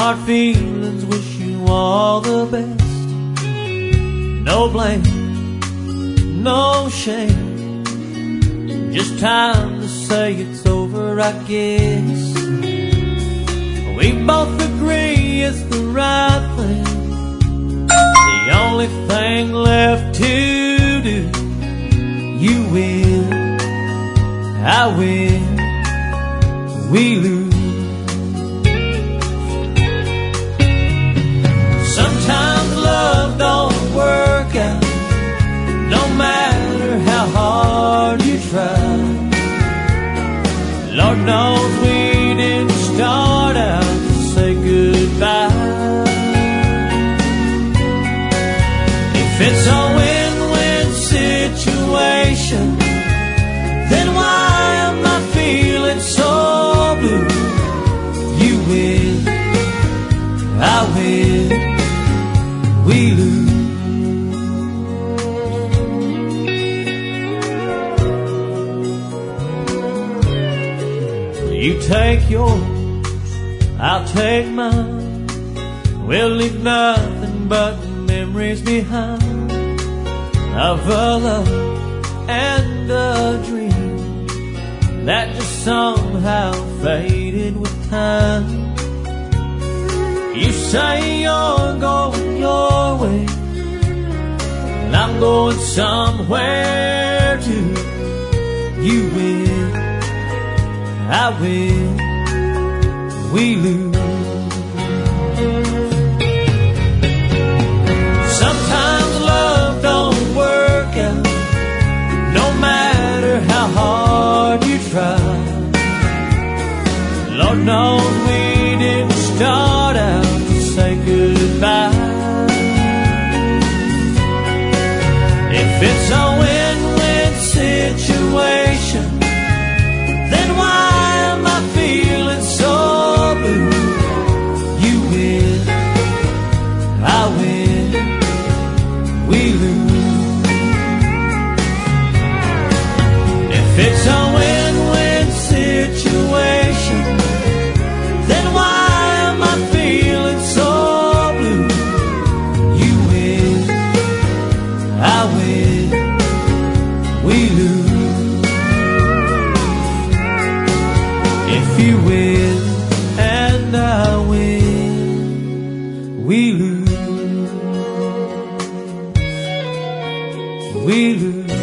hard feelings, wish you all the best. No blame, no shame, just time to say it's over, I guess. We both agree it's the right thing, the only thing left to do. You win, I win, we lose. Sometimes love don't work out, no matter how hard you try. Lord knows we didn't start out to say goodbye. If it's a win-win situation, then why am I feeling so blue? You win, I win, we lose. You take yours, I'll take mine. We'll leave nothing but memories behind of a love and a dream that just somehow faded with time. You say you're going your way, and I'm going somewhere too. You win, I win, we lose. Sometimes love don't work out, no matter how hard you try. Lord knows we didn't start out to say goodbye. If it's a win-win situation, then why am I feeling so blue? You win, I win, we lose. If it's a win-win situation, then why am I feeling so blue? You win, I win, we lose. If you win and I win, we lose. We lose.